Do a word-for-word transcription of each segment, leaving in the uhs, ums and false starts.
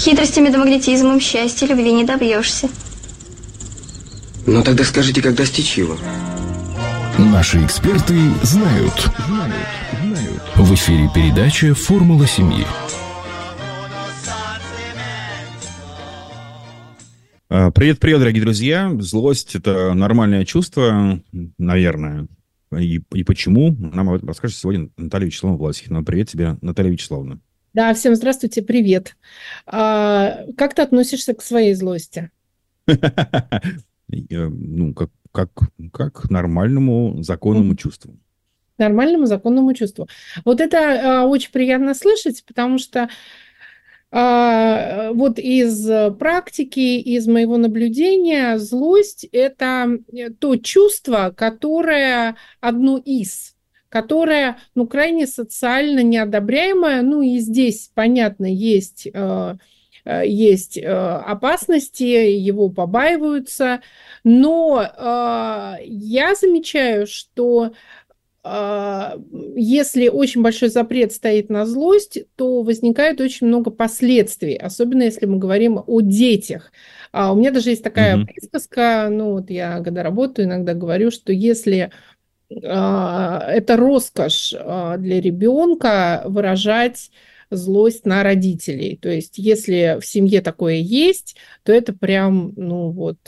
Хитростями да магнетизмом счастья любви не добьешься. Ну тогда скажите, как достичь его? Наши эксперты знают. Знают. Знают. В эфире передача «Формула семьи». Привет-привет, дорогие друзья. Злость – это нормальное чувство, наверное. И, и почему? Нам об этом расскажет сегодня Наталья Вячеславовна Власихина. Привет тебе, Наталья Вячеславовна. Да, всем здравствуйте, привет. А, как ты относишься к своей злости? Ну, как, как, как к нормальному законному чувству. Нормальному законному чувству. Вот это а, очень приятно слышать, потому что а, вот из практики, из моего наблюдения, злость – это то чувство, которое одно из, которое, ну, крайне социально неодобряемое. Ну, и здесь, понятно, есть, есть опасности, его побаиваются, но я замечаю, что если очень большой запрет стоит на злость, то возникает очень много последствий, особенно если мы говорим о детях. У меня даже есть такая mm-hmm. присказка, ну вот я когда работаю, иногда говорю, что если это роскошь для ребенка выражать злость на родителей, то есть если в семье такое есть, то это прям, ну вот...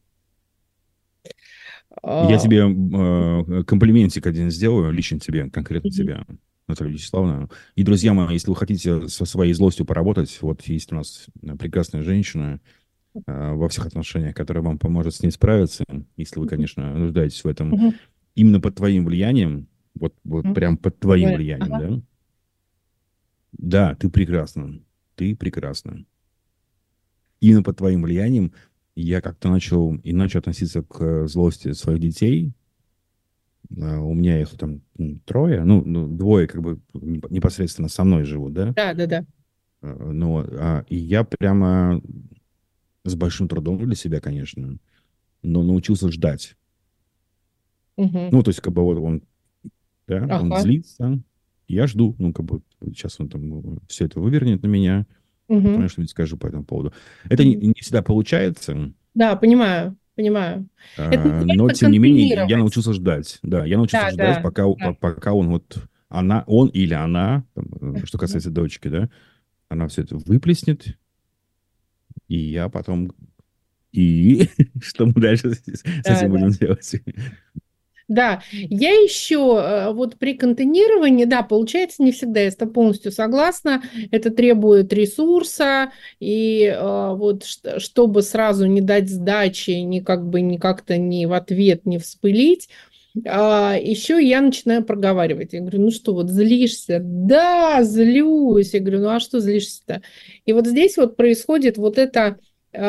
Я тебе э, комплиментик один сделаю, лично тебе, конкретно тебе, Наталья Вячеславовна. И, друзья мои, если вы хотите со своей злостью поработать, вот есть у нас прекрасная женщина э, во всех отношениях, которая вам поможет с ней справиться, если вы, конечно, нуждаетесь в этом, uh-huh. именно под твоим влиянием, вот, вот uh-huh. прям под твоим uh-huh. влиянием, uh-huh. да? Да, ты прекрасна, ты прекрасна. Именно под твоим влиянием я как-то начал иначе относиться к злости своих детей. У меня их там трое, ну, ну двое как бы непосредственно со мной живут, да? Да, да, да. Ну, а, и я прямо с большим трудом для себя, конечно, но научился ждать. Угу. Ну, то есть, как бы вот он, да, ага. он злится, я жду, ну, как бы сейчас он там все это вывернет на меня. Угу. Понимаешь, что-нибудь скажу по этому поводу. Это не, не всегда получается. Да, понимаю, понимаю. А, но, тем не менее, я научился ждать. Да, я научился да, ждать, да, пока, да. пока он вот, она, он или она, там, что касается да. дочки, да, она все это выплеснет, и я потом... И что мы дальше с да, этим да. будем делать? Да, я еще вот при контейнировании, да, получается не всегда, я с тобой полностью согласна, это требует ресурса, и вот чтобы сразу не дать сдачи, ни как бы ни как-то не в ответ не вспылить, еще я начинаю проговаривать, я говорю, ну что, вот злишься? Да, злюсь, я говорю, ну а что злишься-то? И вот здесь вот происходит вот это...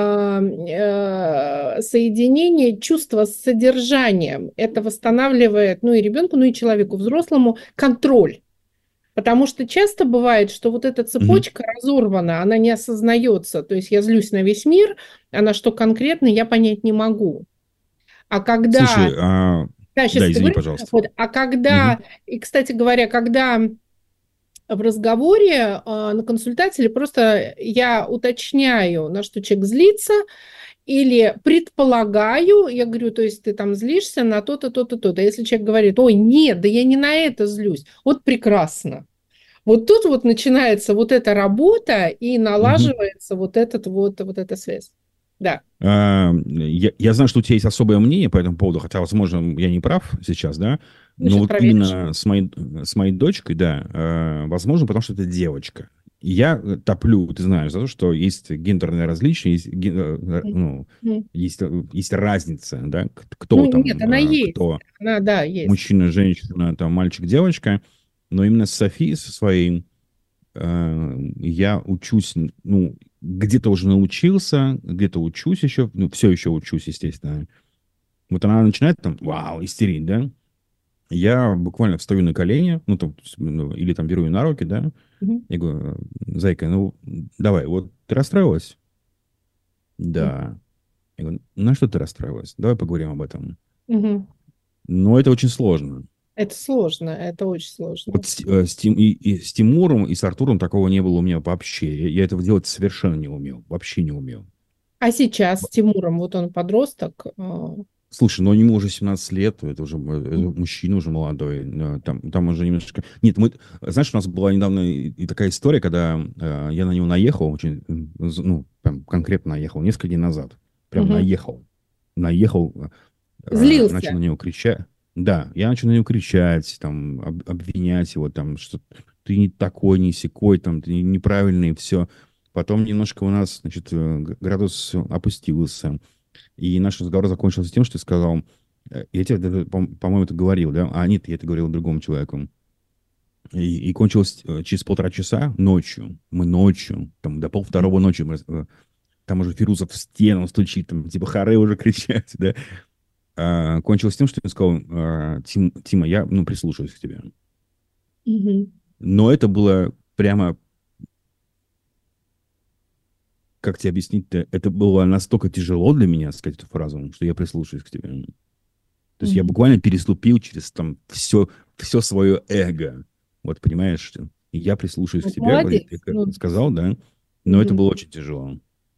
соединение чувства с содержанием. Это восстанавливает, ну и ребенку, ну и человеку взрослому контроль. Потому что часто бывает, что вот эта цепочка mm-hmm. разорвана, она не осознается. То есть я злюсь на весь мир, а на что конкретно я понять не могу. А когда... Слушай, а... да, сейчас да, извини, говорю, пожалуйста. Вот, а когда... Mm-hmm. И, кстати говоря, когда... в разговоре э, на консультации просто я уточняю, на что человек злится, или предполагаю, я говорю, то есть ты там злишься на то-то, то-то, то-то. Если человек говорит, ой, нет, да я не на это злюсь, вот прекрасно. Вот тут вот начинается вот эта работа и налаживается угу. вот, этот, вот, вот эта связь. Да. А, я, я знаю, что у тебя есть особое мнение по этому поводу, хотя, возможно, я не прав сейчас, да? Но вот именно с моей, с моей дочкой, да, э, возможно, потому что это девочка. Я топлю, ты знаешь, за то, что есть гендерное различие, есть, ген, ну, mm. есть, есть разница, да, кто ну, там, нет, она есть. кто она, да, есть. Мужчина, женщина, там, мальчик, девочка. Но именно с Софией, со своей, э, я учусь, ну, где-то уже научился, где-то учусь еще, ну, все еще учусь, естественно. Вот она начинает там, вау, истерить, да? Я буквально встаю на колени, ну, там, ну, или там беру ее на руки, да, mm-hmm. я говорю, зайка, ну, давай, вот ты расстроилась? Да. Mm-hmm. Я говорю, на что ты расстроилась? Давай поговорим об этом. Mm-hmm. Но это очень сложно. Это сложно, это очень сложно. Вот с, э, с Тим- и, и с Тимуром, и с Артуром такого не было у меня вообще. Я, я этого делать совершенно не умел. Вообще не умел. А сейчас с Тимуром, вот он подросток. а, Слушай, ну ему уже семнадцать лет, это уже э, это мужчина уже молодой. э, Там, там уже немножко... Нет, мы... Знаешь, у нас была недавно и, и такая история, когда э, я на него наехал, очень, м, з- ну, прям конкретно наехал, несколько дней назад. Прям Мгм. наехал. Наехал, э, начал Злился. на него кричать. Да, я начал на него кричать, там, об- обвинять его, там, что ты не такой, не сякой, там, ты неправильный, все. Потом немножко у нас, значит, э, г- градус опустился. И наш разговор закончился тем, что я сказал, э, я тебе, даже, по- по-моему, это говорил, да? А нет, я это говорил другому человеку. И, и кончилось э, через полтора часа ночью. Мы ночью, там, до полвторого ночи, мы, э, там уже Фирузов в стену стучит, там, типа, харе уже кричать, да? А, кончилось тем, что я сказал, а, Тим, Тима, я, ну, прислушаюсь к тебе. Мгм. Но это было прямо, как тебе объяснить-то, это было настолько тяжело для меня сказать эту фразу, что я прислушаюсь к тебе. То есть я Мгм. буквально переступил через там все, все свое эго. Вот понимаешь, что и я прислушаюсь к Вот тебе, говорит, молодец. ты как Ну, сказал, да, но это мгм. было очень тяжело.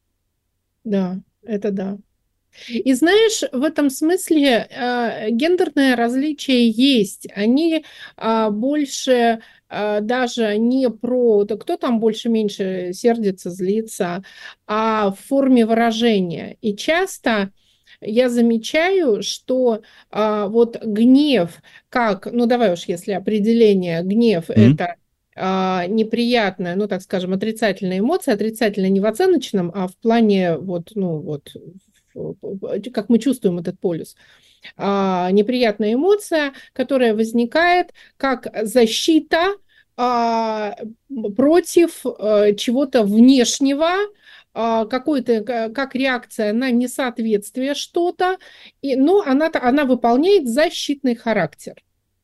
Да, это да. И знаешь, в этом смысле э, гендерное различие есть. Они а, больше а, даже не про да кто там больше-меньше сердится, злится, а в форме выражения. И часто я замечаю, что а, вот гнев, как, ну давай уж если определение, гнев М? это а, неприятная, ну так скажем, отрицательная эмоция, отрицательная не в оценочном, а в плане вот, ну вот как мы чувствуем этот полюс. А, неприятная эмоция, которая возникает как защита а, против а, чего-то внешнего, а, какой-то как реакция на несоответствие что-то, и, но она, она выполняет защитный характер.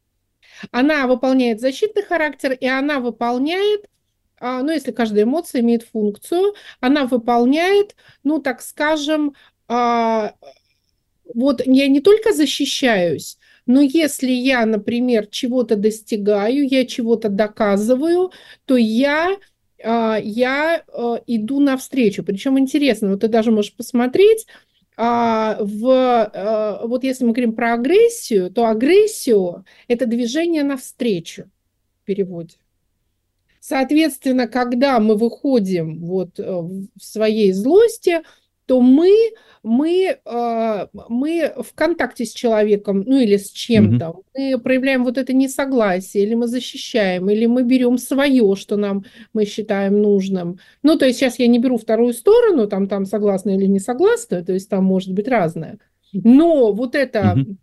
Она выполняет защитный характер, и она выполняет, а, ну, если каждая эмоция имеет функцию, она выполняет, ну, так скажем, а, вот я не только защищаюсь, но если я, например, чего-то достигаю, я чего-то доказываю, то я, а, я а, иду навстречу. Причем интересно, вот ты даже можешь посмотреть, а, в, а, вот если мы говорим про агрессию, то агрессию– это движение навстречу в переводе. Соответственно, когда мы выходим вот э, в своей злости, то мы, мы, э, мы в контакте с человеком, ну или с Мгм. чем-то, мы проявляем вот это несогласие, или мы защищаем, или мы берем свое, что нам мы считаем нужным. Ну, то есть сейчас я не беру вторую сторону, там, там согласна или не согласна, то есть там может быть разное. Но вот это Мгм.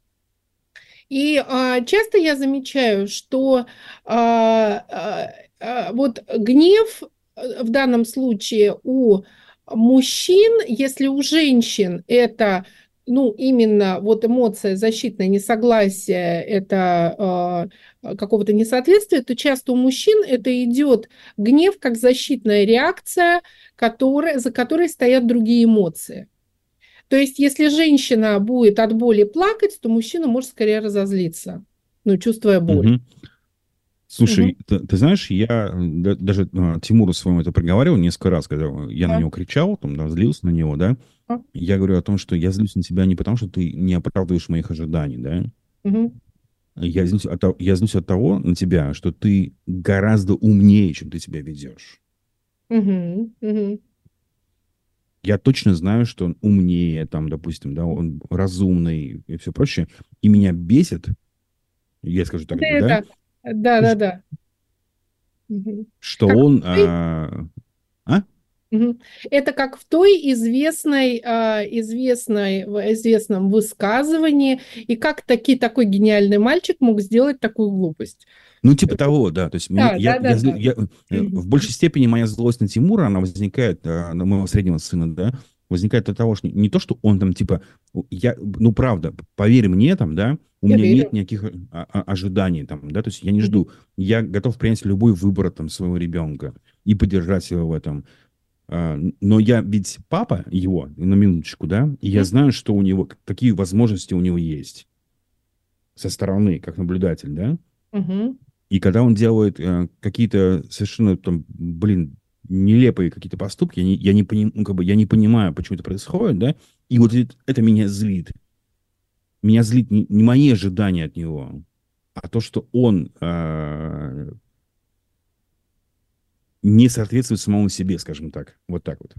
и а, часто я замечаю, что а, а, а, вот гнев э, в данном случае у мужчин, если у женщин это ну, именно вот эмоция защитное несогласие, это а, какого-то несоответствия, то часто у мужчин это идет гнев как защитная реакция, которая, за которой стоят другие эмоции. То есть, если женщина будет от боли плакать, то мужчина может скорее разозлиться, ну, чувствуя боль. Мгм. Мгм. Слушай, ты, ты знаешь, я э, да- даже э, Тимуру своему это проговаривал несколько раз, когда я на Да. него кричал, там, да, злился на него, да. А, Я говорю о том, что я злюсь на тебя не потому, что ты не оправдываешь моих ожиданий, да. мгм. Я злюсь от, того- я злюсь от того на тебя, что ты гораздо умнее, чем ты себя ведешь. Мгм. Мгм. Я точно знаю, что он умнее, там, допустим, да, он разумный и все прочее. И меня бесит, я скажу так, Да, да, это, да, да, да. Мгм. что Как он... в той, а, а? мгм. Это как в той известной, а, известной, в известном высказывании, и как таки, такой гениальный мальчик мог сделать такую глупость. Ну, типа того, да. То есть меня, Да, я, да, да, я, злю- да. я, э, в большей степени моя злость на Тимура, она возникает, э, на моего среднего сына, да, возникает от того, что не то, что он там, типа, я, ну, правда, поверь мне, там, да, у Я меня нет верю. никаких э, а- а- ожиданий, там, да, то есть я не Мгм. жду, я готов принять любой выбор, там, своего ребенка и поддержать его в этом. А, но я ведь папа его, на минуточку, да, и я Мгм. знаю, что у него, какие возможности у него есть. со стороны, как наблюдатель, да, Мгм. и когда он делает э, какие-то совершенно там, блин, нелепые какие-то поступки, я не, я не, поним- ну, как бы, я не понимаю, почему это происходит, да, и вот это, это меня злит. Меня злит не, не мои ожидания от него, а то, что он э, не соответствует самому себе, скажем так. Вот так вот.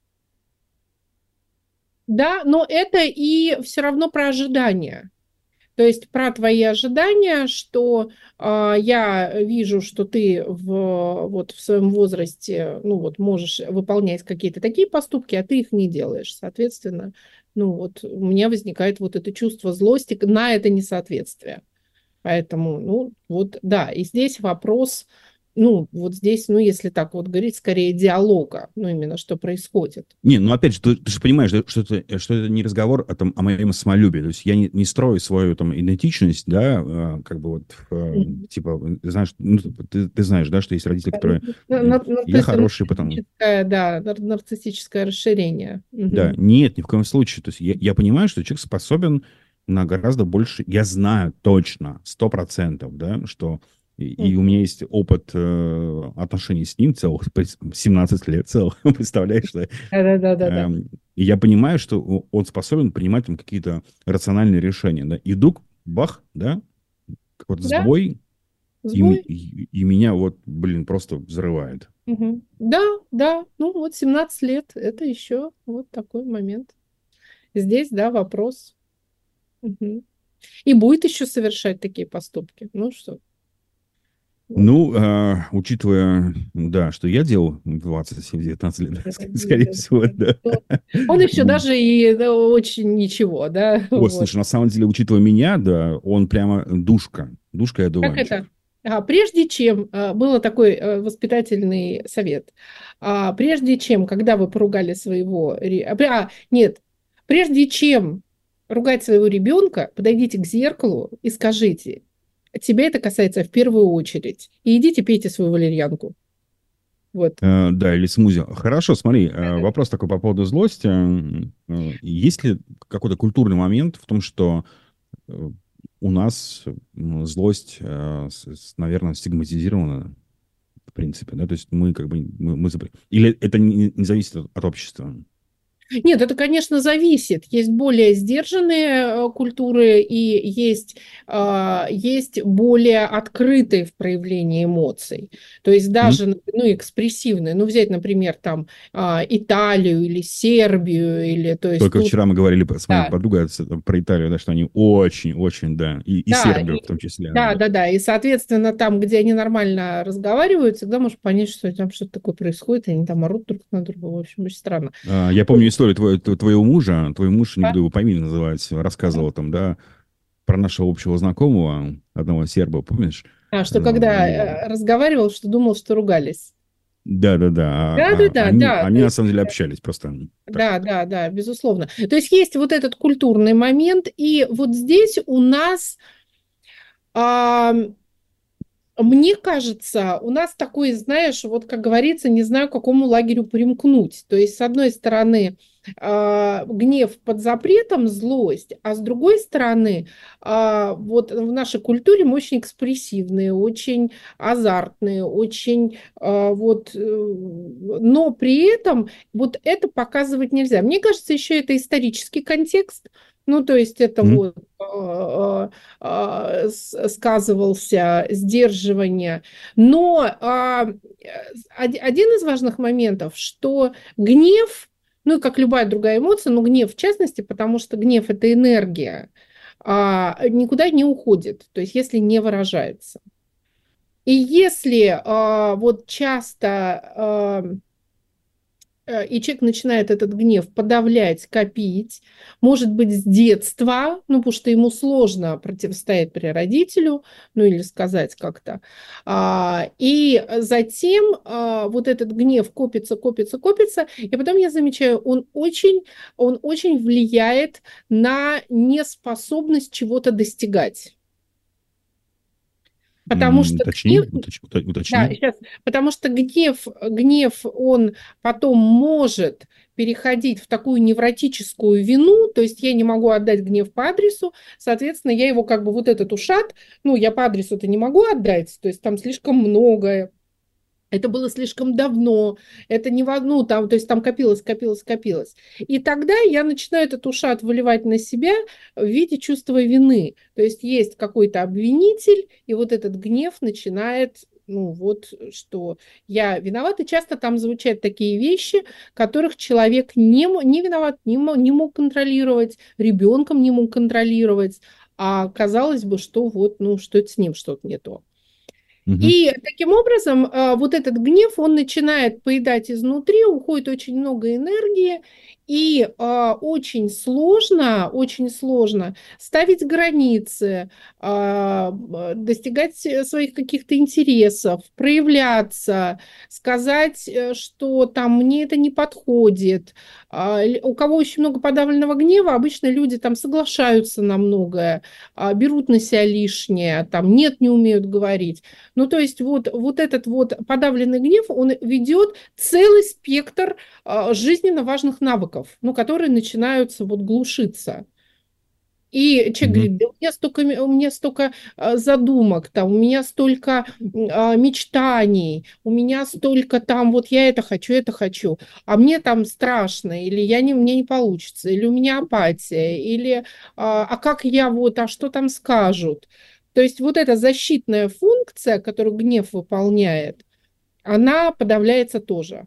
Да, но это и все равно про ожидания. То есть про твои ожидания, что а, я вижу, что ты в, вот, в своем возрасте, ну вот, можешь выполнять какие-то такие поступки, а ты их не делаешь. Соответственно, ну вот у меня возникает вот это чувство злости на это несоответствие. Поэтому, ну вот, да, и здесь вопрос, ну вот здесь, ну если так вот говорить, скорее диалога, ну именно что происходит. Не, ну опять же, ты, ты же понимаешь, да, что это, что это не разговор о, там, о моем самолюбии. То есть я не, не строю свою там идентичность, да, э, как бы вот, э, типа, знаешь, ну, ты, ты знаешь, да, что есть родители, которые... На- э, на- Я нарцисс- хороший, потому... нарциссическое, да, нар- нарциссическое расширение. Да, Мгм. нет, ни в коем случае. То есть я, я понимаю, что человек способен на гораздо больше. Я знаю точно, сто процентов, да, что и, и у Мгм. меня есть опыт э, отношений с ним целых семнадцать лет целых, представляешь, да? Да-да-да-да-да. Эм, и я понимаю, что о- он способен принимать там какие-то рациональные решения, да. И вдруг, бах, да, какой-то Да, сбой, и, м- сбой. и, и меня вот, блин, просто взрывает. Мгм. Да, да, ну вот семнадцать лет, это еще вот такой момент. Здесь, да, вопрос. Мгм. И будет еще совершать такие поступки. Ну что, вот. Ну, а, учитывая, да, что я делал в двадцать семь девятнадцать лет, Да, ск- да, скорее да, всего, да. да. Ну, он еще М. даже и да, очень ничего, да, Вот, вот. слушай, на самом деле, учитывая меня, да, он прямо душка. Душка и Как это? одуванчик. А, прежде чем, а, было такой э, воспитательный совет, а, прежде чем, когда вы поругали своего, ре- а, пре- а, нет, прежде чем ругать своего ребенка, подойдите к зеркалу и скажите, тебя это касается в первую очередь, и идите пейте свою валерьянку. Вот. Э, да, или смузи. Хорошо, смотри, э, вопрос такой по поводу злости. М, э, Есть ли какой-то культурный момент в том, что э, у нас м, злость, э, с- с- наверное, стигматизирована, в принципе, да? То есть мы как бы... Мы, мы запре- Или это не, не зависит от, от общества? Нет, это, конечно, зависит. Есть более сдержанные э, культуры и есть, а, есть более открытые в проявлении эмоций. То есть даже, ну, экспрессивные. Ну, взять, например, там а, Италию или Сербию, или, то есть Только тут, вчера мы говорили с моей да, подругой с- про Италию, да, что они очень-очень, да, и, и да, Сербию в и- том числе, да, да. да, да. И, соответственно, там, где они нормально разговаривают, всегда можешь понять, что там что-то такое происходит, и они там орут друг на друга. В общем, очень странно. А, Я помню историю твоего, тв- твоего мужа, твой муж, не буду его по имени называть, рассказывал там, да, про нашего общего знакомого, одного серба, помнишь? А, что А, когда и- э, разговаривал, что думал, что ругались. Да-да-да, Да, да, а- а да, они, да, то они на есть, самом деле общались просто так. да, да, да, безусловно. То есть есть вот этот культурный момент, и вот здесь у нас, а, мне кажется, у нас такой, знаешь, вот как говорится, не знаю, к какому лагерю примкнуть. То есть, с одной стороны, а, гнев под запретом, злость, а с другой стороны, а, вот в нашей культуре мы очень экспрессивные, очень азартные, очень а, вот, э, но при этом вот это показывать нельзя. Мне кажется, еще это исторический контекст. Ну, то есть это М? вот а, а, с- сказывался сдерживание. Но а, э, од- один из важных моментов, что гнев, ну и как любая другая эмоция, но гнев в частности, потому что гнев – это энергия, а, никуда не уходит, то есть если не выражается. И если а, вот часто а, э, и человек начинает этот гнев подавлять, копить, может быть, с детства, ну, потому что ему сложно противостоять при родителю, ну, или сказать как-то. А, и затем а, вот этот гнев копится, копится, копится, и потом я замечаю, он очень, он очень влияет на неспособность чего-то достигать. Потому М, что Уточни, гнев, уточ- уто- да, уточни. сейчас, потому что гнев, гнев, он потом может переходить в такую невротическую вину, то есть я не могу отдать гнев по адресу, соответственно, я его как бы вот этот ушат, ну, я по адресу-то не могу отдать, то есть там слишком многое. Это было слишком давно, это не в одну, там, то есть там копилось, копилось, копилось. И тогда я начинаю этот ушат выливать на себя в виде чувства вины. То есть есть какой-то обвинитель, и вот этот гнев начинает, ну вот, что я виноват. И часто там звучат такие вещи, которых человек не, не виноват, не, не мог контролировать, ребенком не мог контролировать, а казалось бы, что вот, ну, что это с ним что-то не то. Мгм. И таким образом а, вот этот гнев, он начинает поедать изнутри, уходит очень много энергии, и а, очень сложно, очень сложно ставить границы, а, б- достигать своих каких-то интересов, проявляться, сказать, э, что там мне это не подходит. А, л- У кого очень много подавленного гнева, обычно люди там соглашаются на многое, а, берут на себя лишнее, там нет, не умеют говорить. Ну, то есть вот, вот этот вот подавленный гнев, он ведет целый спектр а, жизненно важных навыков, ну, которые начинаются вот глушиться. И человек Мгм. говорит, да у меня столько, м- у меня столько а, задумок, там, у меня столько м, а, мечтаний, у меня столько там, вот я это хочу, это хочу, а мне там страшно, или я не, мне не получится, или у меня апатия, или а, а как я вот, а что там скажут? То есть вот эта защитная функция, которую гнев выполняет, она подавляется тоже.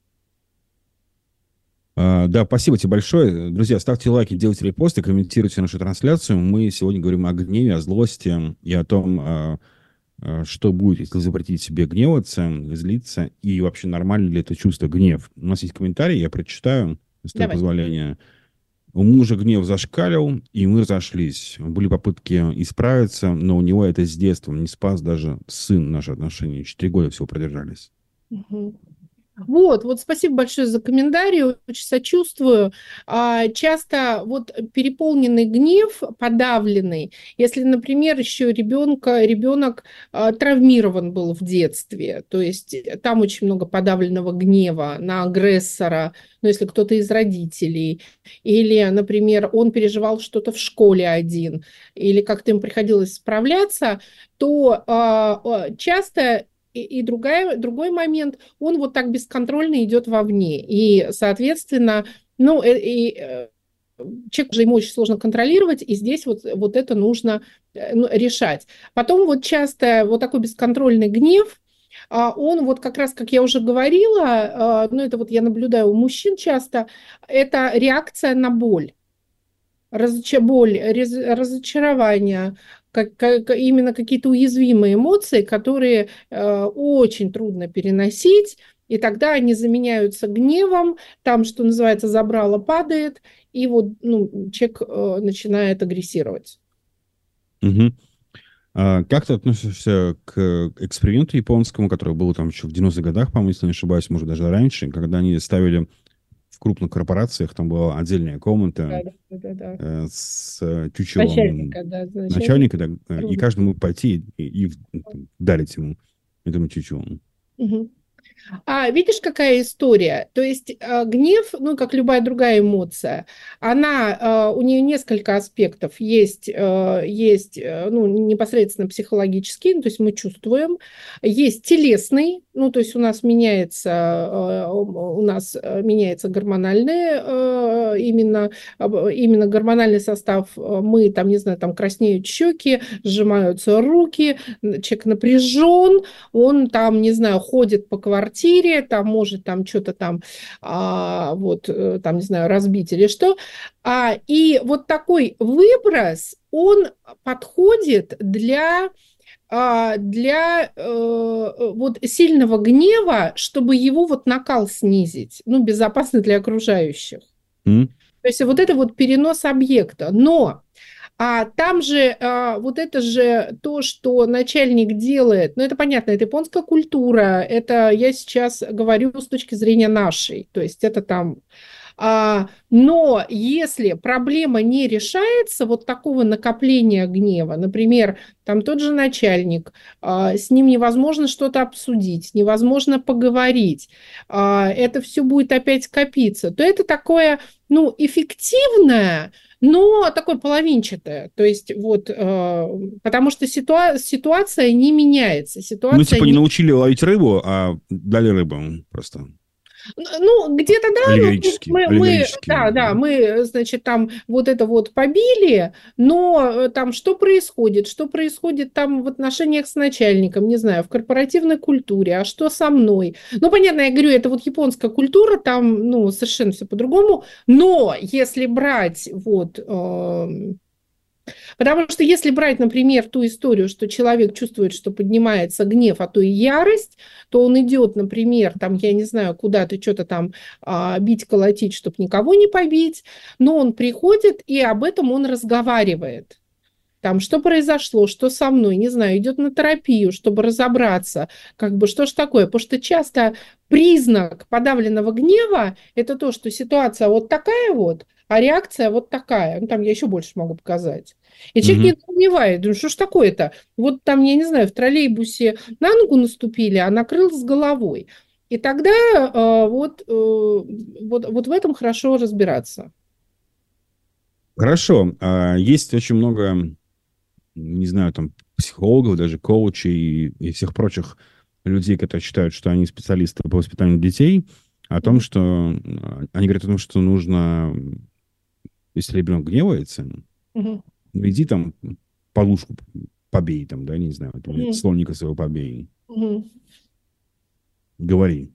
А, Да, спасибо тебе большое. Друзья, ставьте лайки, делайте репосты, комментируйте нашу трансляцию. Мы сегодня говорим о гневе, о злости и о том, а, а, что будет, если запретить себе гневаться, злиться, и вообще нормально ли это чувство гнев. У нас есть комментарий, я прочитаю, с твоего Давай. позволения. У мужа гнев зашкалил, и мы разошлись. Были попытки исправиться, но у него это с детства не спас даже сын наши отношения. Четыре года всего продержались. Мгм. Вот, вот спасибо большое за комментарий, очень сочувствую. А, часто вот переполненный гнев, подавленный, если, например, еще ребенка, ребенок а, травмирован был в детстве, то есть там очень много подавленного гнева на агрессора, ну, если кто-то из родителей, или, например, он переживал что-то в школе один, или как-то им приходилось справляться, то а, а, часто и, и другая, другой момент, он вот так бесконтрольно идет вовне. И, соответственно, ну, э, и, э, человеку же ему очень сложно контролировать, и здесь вот, вот это нужно э, ну, решать. Потом вот часто вот такой бесконтрольный гнев, а, он вот как раз, как я уже говорила, а, ну, это вот я наблюдаю у мужчин часто, это реакция на боль. Разоча- боль, рез- разочарование, как, как- именно какие-то уязвимые эмоции, которые э, очень трудно переносить, и тогда они заменяются гневом, там, что называется, забрало падает, и вот ну, человек э, начинает агрессировать. Мгм. А как ты относишься к эксперименту японскому, который был там еще в девяностых годах, по-моему, если не ошибаюсь, может, даже раньше, когда они ставили в крупных корпорациях, там была отдельная Да, комната да, да, да. э, с э, чучелом Начальника, да, начальника, начальника. да, э, и каждый мог пойти и, и дарить ему, этому чучелу. Мгм. А видишь, какая история? То есть э, гнев, ну, как любая другая эмоция, она, э, у нее несколько аспектов. Есть, э, есть э, ну, непосредственно психологический, ну, то есть мы чувствуем. Есть телесный, ну, то есть у нас меняется, э, у нас э, меняется гормональный, э, именно, об- именно гормональный состав. Э, Мы там, не знаю, там краснеют щеки, сжимаются руки, н- человек напряжен, он там, не знаю, ходит по квартире, там может там что-то там, а, вот, э, там, не знаю, разбить или что. А, и вот такой выброс, он подходит для а, для э, вот сильного гнева, чтобы его вот накал снизить, ну, безопасно для окружающих. М? То есть вот это вот перенос объекта. Но а там же а, вот это же то, что начальник делает, ну это понятно, это японская культура, это я сейчас говорю с точки зрения нашей, то есть это там А, но если проблема не решается, вот такого накопления гнева, например, там тот же начальник, а, с ним невозможно что-то обсудить, невозможно поговорить, а, это все будет опять копиться, то это такое, ну, эффективное, но такое половинчатое. То есть вот, э, потому что ситуа- ситуация не меняется. Ситуация Ну, типа не не... научили ловить рыбу, а дали рыбу просто. Ну, где-то да, но Аллегорически. мы, мы, Аллегорически. да, да, мы, значит, там вот это вот побили, но э, там что происходит? Что происходит там в отношениях с начальником, не знаю, в корпоративной культуре, а что со мной? Ну, понятно, я говорю, это вот японская культура, там, ну, совершенно все по-другому, но если брать вот... эм, Потому что если брать, например, ту историю, что человек чувствует, что поднимается гнев, а то и ярость, то он идет, например, там, я не знаю, куда-то что-то там а, бить, колотить, чтобы никого не побить, но он приходит, и об этом он разговаривает. Там, что произошло, что со мной, не знаю, идет на терапию, чтобы разобраться, как бы, что ж такое. Потому что часто признак подавленного гнева – это то, что ситуация вот такая вот, а реакция вот такая. Ну, там я еще больше могу показать. И человек Мгм. недоумевает, думает, что ж такое-то? Вот там, я не знаю, в троллейбусе на ногу наступили, а накрыл с головой. И тогда э, вот, э, вот, вот в этом хорошо разбираться. Хорошо. А, Есть очень много, не знаю, там, психологов, даже коучей и, и всех прочих людей, которые считают, что они специалисты по воспитанию детей, о том, Мгм. что а, они говорят о том, что нужно, если ребенок гневается, Мгм. ну, иди там подушку побей, там, да, не знаю, там, или Мгм. слоника своего побей, Мгм. говори.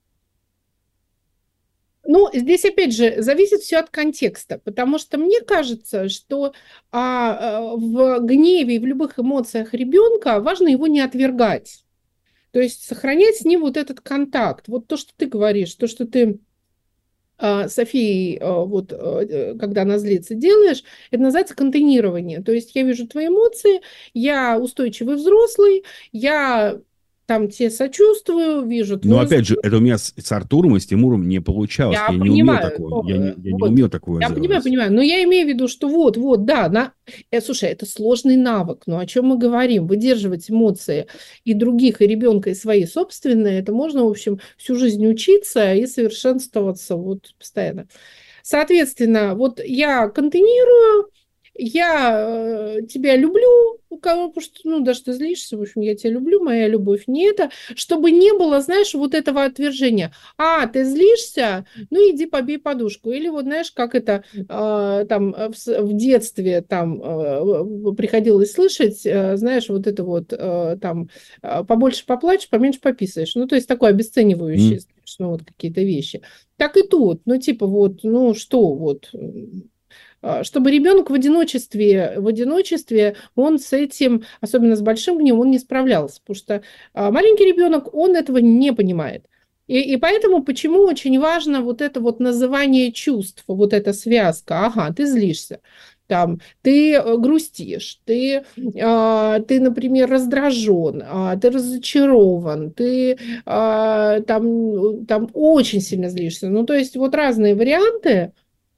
Ну, здесь, опять же, зависит все от контекста, потому что мне кажется, что а, а, в гневе и в любых эмоциях ребенка важно его не отвергать. То есть сохранять с ним вот этот контакт. Вот то, что ты говоришь, то, что ты а, Софией, а, вот, а, когда она злится, делаешь, это называется контейнирование. То есть я вижу твои эмоции, я устойчивый взрослый, я там тебе сочувствую, вижу Но твою опять же, злость. это у меня с, с Артуром и с Тимуром не получалось. Я Я не умел понимаю, такого. ну, Я не, э, я не вот, умел такого я понимаю, делать. понимаю, но я имею в виду, что вот, вот, да, на, э, слушай, это сложный навык, но о чем мы говорим? Выдерживать эмоции и других, и ребенка, и свои собственные, это можно, в общем, всю жизнь учиться и совершенствоваться вот постоянно. Соответственно, вот я контейнирую, я э, тебя люблю, у кого, потому что, ну, даже ты злишься, в общем, я тебя люблю, моя любовь не это, чтобы не было, знаешь, вот этого отвержения. А, ты злишься, ну, иди побей подушку. Или вот, знаешь, как это э, там в, с- в детстве там э, приходилось слышать, э, знаешь, вот это вот э, там э, побольше поплачешь, поменьше пописаешь. Ну, то есть такое обесценивающее, М. ну, вот какие-то вещи. Так и тут, ну, типа вот, ну, что вот, а, чтобы ребенок в одиночестве, в одиночестве, он с этим, особенно с большим гневом, он не справлялся, потому что а, маленький ребенок, он этого не понимает. И, и поэтому почему очень важно вот это вот называние чувств, вот эта связка, ага, ты злишься, там, ты э, грустишь, ты, а, ты, например, раздражен, а, ты разочарован, ты а, там, там очень сильно злишься. Ну, то есть вот разные варианты,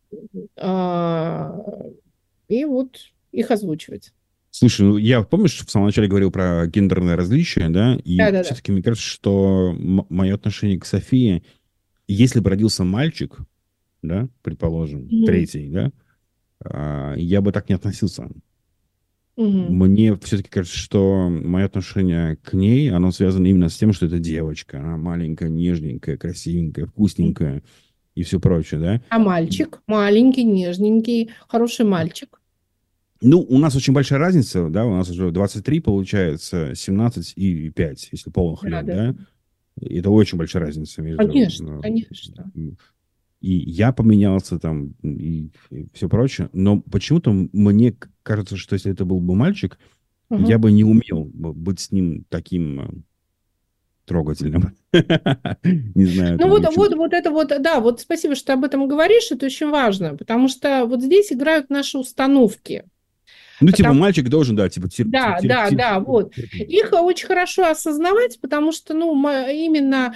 а, и вот их озвучивать. Слушай, ну я, помнишь, в самом начале говорил про гендерное различие, да? И Да-да-да. все-таки мне кажется, что м- мое отношение к Софии, если бы родился мальчик, да, предположим, Мгм. третий, да, а, я бы так не относился. Мгм. Мне все-таки кажется, что мое отношение к ней, оно связано именно с тем, что это девочка. Она маленькая, нежненькая, красивенькая, вкусненькая и все прочее, да. А мальчик? Маленький, нежненький, хороший мальчик. Ну, у нас очень большая разница, да, у нас уже двадцать три, получается, семнадцать и пять, если полных Да, лет, да. да. И это очень большая разница между... Конечно, э, конечно. И я поменялся там, и, все прочее. Но почему-то мне кажется, что если это был бы мальчик, я Мгм. бы не умел бы быть с ним таким э, трогательным. Не знаю, Ну там, вот, и вот, чуть... вот это вот, да, вот спасибо, что об этом говоришь, это очень важно, потому что вот здесь играют наши установки. Ну, типа, Потому мальчик должен, да, типа, тер- да, тер- да, тер- да, вот. терпеть. Их очень хорошо осознавать, потому что, ну, мо- именно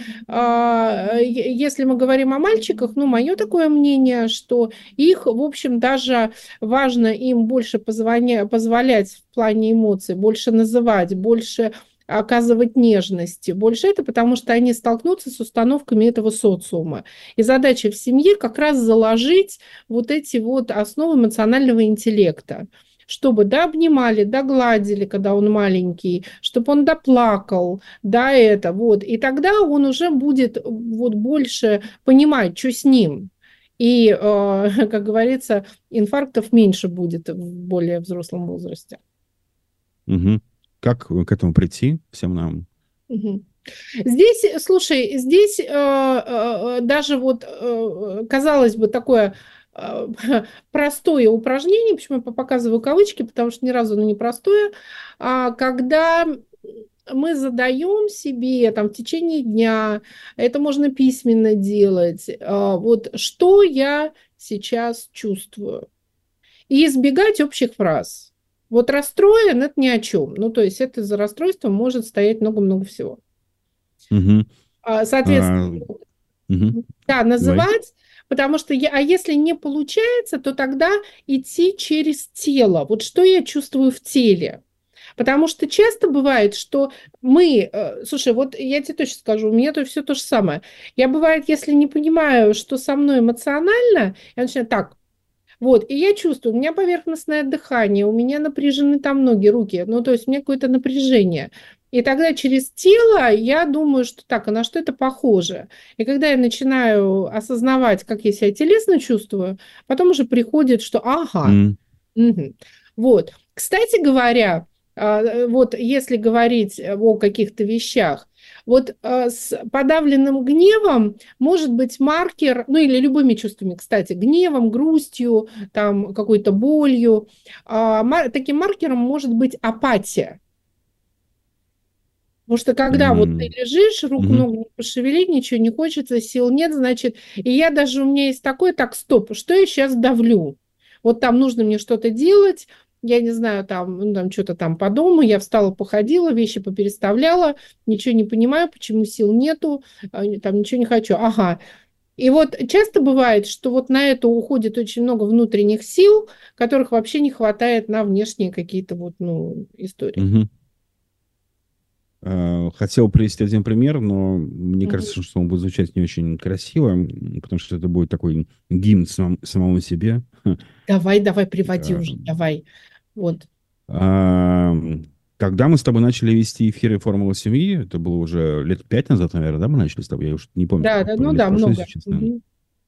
а, е- если мы говорим о мальчиках, ну, мое такое мнение, что их, в общем, даже важно им больше позвоня- позволять в плане эмоций, больше называть, больше оказывать нежности, больше это, потому что они столкнутся с установками этого социума. И задача в семье как раз заложить вот эти вот основы эмоционального интеллекта, чтобы да, обнимали, да, гладили, когда он маленький, чтобы он доплакал, да, это, вот. И тогда он уже будет вот больше понимать, что с ним. И, э, как говорится, инфарктов меньше будет в более взрослом возрасте. Мгм. Как к этому прийти всем нам? Мгм. Здесь, слушай, здесь э, э, даже вот, э, казалось бы, такое э, простое упражнение, почему я показываю кавычки, потому что ни разу оно не простое, а когда мы задаем себе там в течение дня, это можно письменно делать, а, вот что я сейчас чувствую, и избегать общих фраз. Вот расстроен, это ни о чем. Ну, то есть это за расстройством может стоять много-много всего. Мгм. А, А, Соответственно, мгм. да, Говори. называть, потому что, я, а если не получается, то тогда идти через тело. Вот что я чувствую в теле. Потому что часто бывает, что мы, э, слушай, вот я тебе точно скажу, у меня то все то же самое. Я бывает, если не понимаю, что со мной эмоционально, я начинаю так, вот, и я чувствую, у меня поверхностное дыхание, у меня напряжены там ноги, руки, ну, то есть у меня какое-то напряжение. И тогда через тело я думаю, что так, а на что это похоже? И когда я начинаю осознавать, как я себя телесно чувствую, потом уже приходит, что ага, М. мгм. Вот. Кстати говоря, а, вот если говорить о каких-то вещах, вот а, с подавленным гневом может быть маркер, ну или любыми чувствами, кстати, гневом, грустью, там какой-то болью. А, ма- Таким маркером может быть апатия. Потому что когда вот ты М. лежишь, руку, Мгм. ногу не пошевелить, ничего не хочется, сил нет, значит, и я даже, у меня есть такой, так, стоп, что я сейчас давлю? Вот там нужно мне что-то делать, я не знаю, там, ну, там что-то там по дому, я встала, походила, вещи попереставляла, ничего не понимаю, почему сил нету, а, там ничего не хочу. Ага. И вот часто бывает, что вот на это уходит очень много внутренних сил, которых вообще не хватает на внешние какие-то вот, ну, истории. Мгм. Э, Хотел привести один пример, но мне Мгм. кажется, что он будет звучать не очень красиво, м, потому что это будет такой гимн самому, самому себе. Давай, давай, приводи Э, уже, давай. Вот. ам, Когда мы с тобой начали вести эфиры «Формулы семьи», это было уже лет пять назад, наверное, да, мы начали с тобой? Я уж не помню, Да, сколько да, ну лет да, прошло, много. если честно. Мгм.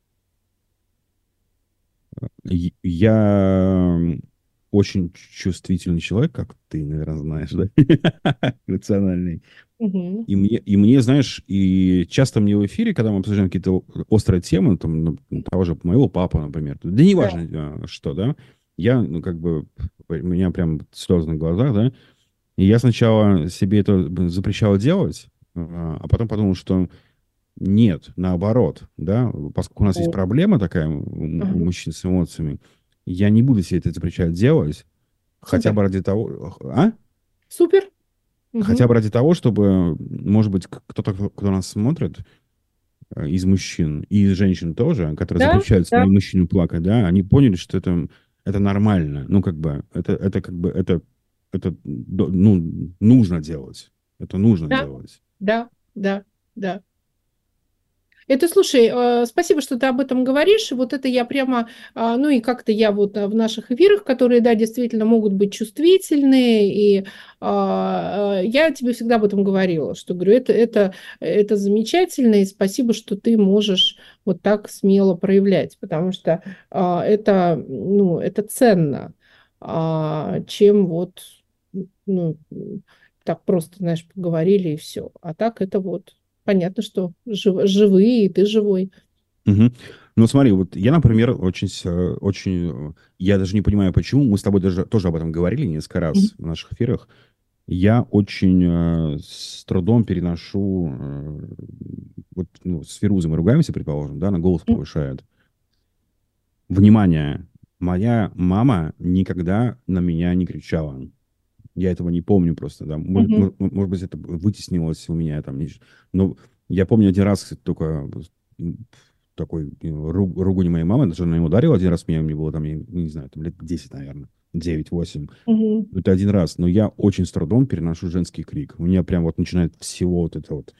И- Я очень чувствительный человек, как ты, наверное, знаешь, да? Рациональный. Мгм. И мне, и мне, знаешь, и часто мне в эфире, когда мы обсуждаем какие-то острые темы, там, ну, того же моего папы, например, да Да. неважно, а, что, да, я, ну, как бы, у меня прям слезы на глазах, да, и я сначала себе это запрещал делать, а а потом подумал, что нет, наоборот, да, поскольку у нас есть Вот. проблема такая у, у Ага. мужчин с эмоциями, я не буду себе это запрещать делать, хотя Супер. бы ради того, а? Супер. Хотя Мгм. бы ради того, чтобы, может быть, к- кто-то, кто кто нас смотрит, э, из мужчин и из женщин тоже, которые Да, запрещают да, своим мужчинам плакать, да, они поняли, что это, это нормально. Ну, как бы, это, это как бы, это, это, до- ну, нужно делать. Это нужно да, делать. да, да, да. Это, слушай, э, спасибо, что ты об этом говоришь. Вот это я прямо, а, ну и как-то я вот а, в наших эфирах, которые, да, действительно могут быть чувствительные, и а, а, я тебе всегда об этом говорила, что, говорю, это, это, это замечательно, и спасибо, что ты можешь вот так смело проявлять, потому что а, это, ну, это ценно, а, чем вот, ну, так просто, знаешь, поговорили и все. А так это вот понятно, что жив- живые, и ты живой. Мгм. Ну, смотри, вот я, например, очень, с- э, очень, э, я даже не понимаю, почему, мы с тобой даже тоже об этом говорили несколько Мгм. раз в наших эфирах, я очень э, с трудом переношу, э, вот, ну, с Фирузой мы ругаемся, предположим, да, на голос повышает. Внимание моя мама никогда на меня не кричала. Я этого не помню просто, да. Может, Мгм. может, может быть, это вытеснилось у меня там. не- Но я помню один раз только м, такой э, ру- ругань моей мамы, даже она меня ударила один раз, меня, мне было там, я не знаю, там лет десять, наверное, девять-восемь. Мгм. Это один раз, но я очень с трудом переношу женский крик. У меня прям вот начинает всего вот это вот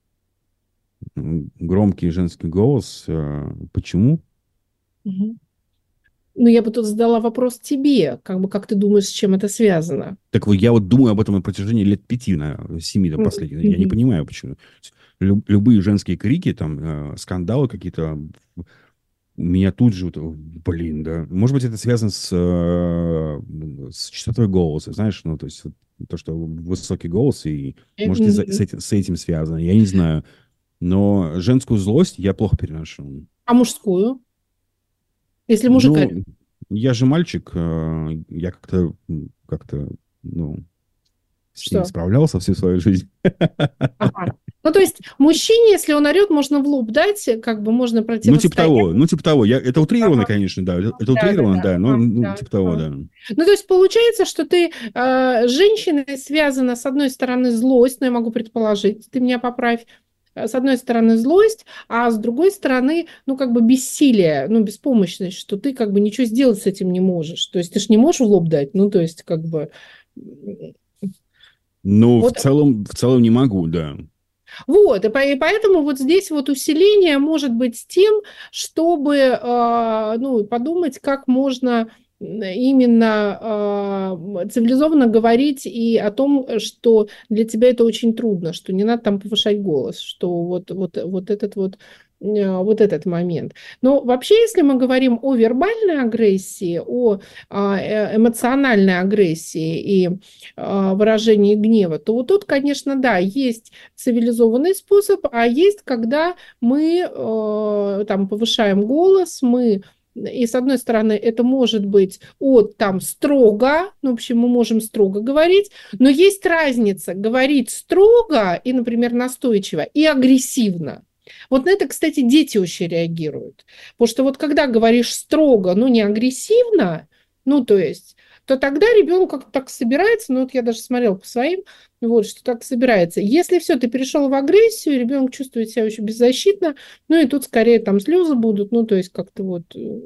м, громкий женский голос. э, Почему? Мгм. Ну, я бы тут задала вопрос тебе, как бы, как ты думаешь, с чем это связано? Так вот, я вот думаю об этом на протяжении лет пяти, на семи до Мгм. последних. Я не Мгм. понимаю, почему. Лю- любые женские крики, там, э, скандалы какие-то, у меня тут же, вот, блин, да. Может быть, это связано с, э, с частотой голоса, знаешь, ну, то есть вот то, что высокий голос, и, Э, может, из-за- с мгм. этим, с этим связано, я не знаю. Но женскую злость я плохо переношу. А мужскую? Если мужик орет? Ну, я же мальчик, э, я как-то, м, как-то, ну, с ним Что? справлялся всю свою жизнь. Ага. Ну, то есть мужчине, если он орет, можно в лоб дать, как бы можно Ну, типа противостоять. того, ну, типа того. Я, это утрировано, Ага. конечно, да. Это Да, да, утрировано, да. да, но, Ага, ну, да, типа того, ага. да. Ну, то есть получается, что ты э, с женщиной связана, с одной стороны, злость, но я могу предположить, ты меня поправь, э, с одной стороны, злость, а с другой стороны, ну, как бы бессилие, ну, беспомощность, что ты как бы ничего сделать с этим не можешь. То есть ты ж не можешь в лоб дать, ну, то есть как бы... м, Ну, в Вот, целом, в целом не могу, да. вот, и, по- и поэтому вот здесь вот усиление может быть с тем, чтобы э, ну, подумать, как можно м, именно э, цивилизованно говорить и о том, что для тебя это очень трудно, что не надо там повышать голос, что вот, вот, вот этот вот э, вот этот момент. Но вообще, если мы говорим о вербальной агрессии, о а, э, эмоциональной агрессии и а, выражении гнева, то вот тут, конечно, да, есть цивилизованный способ, а есть, когда мы э, там повышаем голос, мы и с одной стороны это может быть от там строго, ну, в общем, мы можем строго говорить, но есть разница говорить строго и, например, настойчиво и агрессивно. Вот на это, кстати, дети очень реагируют. Потому что вот когда говоришь строго, но не агрессивно, ну, то есть, то тогда ребенок как-то так собирается, ну, вот я даже смотрела по своим, вот, что так собирается. Если все, ты перешел в агрессию, ребенок чувствует себя очень беззащитно, ну и тут скорее там слезы будут, ну то есть как-то вот, э,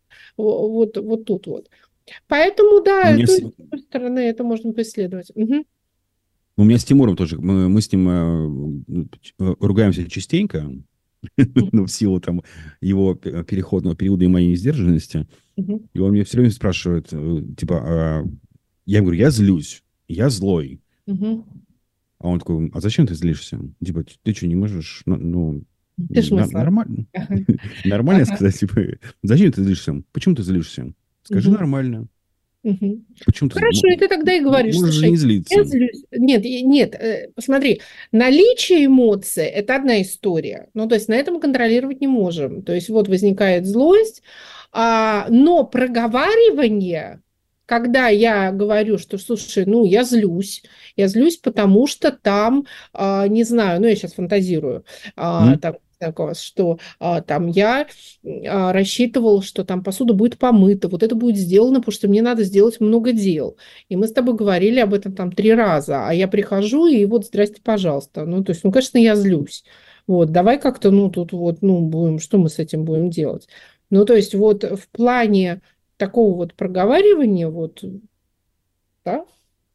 вот, вот тут вот. Поэтому, У да, меня, то с, есть, с одной стороны, это можно поисследовать. Мгм. у меня с Тимуром тоже, мы, мы с ним э, э, ругаемся частенько, ну, в силу там его п- переходного периода и моей сдержанности. Мгм. И он мне все время спрашивает, э, типа, а, я говорю, я злюсь, я злой. Мгм. А он такой, а зачем ты злишься? Типа, ты что, не можешь, ну, ну, Ты ж мой на- сладкий. нормально, Ага. нормально Ага. сказать, типа, зачем ты злишься? Почему ты злишься? Скажи Мгм. нормально. Мгм. Почему ты... Хорошо, и м- ты тогда и м- говоришь, Можешь же слушай, не злиться. я злюсь. Нет, и- нет, э, посмотри, наличие эмоций– это одна история. Ну, то есть на этом мы контролировать не можем. То есть вот возникает злость, а, но проговаривание, когда я говорю, что, слушай, ну, я злюсь, я злюсь, потому что там, а, не знаю, ну, я сейчас фантазирую, а, М? там, такого, что а, там я а, рассчитывал, что там посуда будет помыта, вот это будет сделано, потому что мне надо сделать много дел. И мы с тобой говорили об этом там три раза, а я прихожу и вот, здрасте, пожалуйста. Ну, то есть, ну, конечно, я злюсь. Вот, давай как-то, ну, тут вот, ну, будем, что мы с этим будем делать? Ну, то есть, вот в плане такого вот проговаривания, вот, да,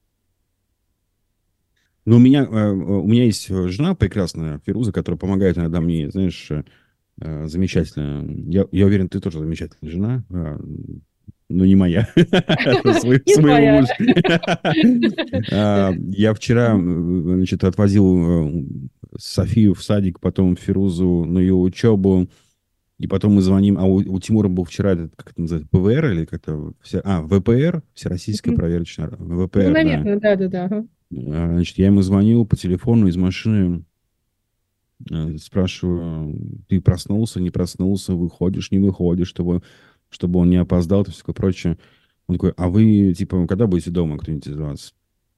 Ну, у меня, э, у меня есть э, жена прекрасная, Фируза, которая помогает иногда мне, знаешь, э, э, замечательно. Я, я уверен, ты тоже замечательная жена, э, но не моя, Свой- не своего твоя. мужа. А, Я вчера, э, значит, отвозил э, Софию в садик, потом Фирузу на ее учебу, и потом мы звоним, а у, у Тимура был вчера, этот, как это называется, П В Р или как-то, все, а, В П Р, Всероссийская проверочная, Ну, В П Р, да. наверное, да-да-да. Ага. А, Значит, я ему звонил по телефону из машины, э, спрашиваю, ты проснулся, не проснулся, выходишь, не выходишь, чтобы, чтобы он не опоздал, и все такое прочее. Он такой, а вы, типа, когда будете дома, кто-нибудь из вас?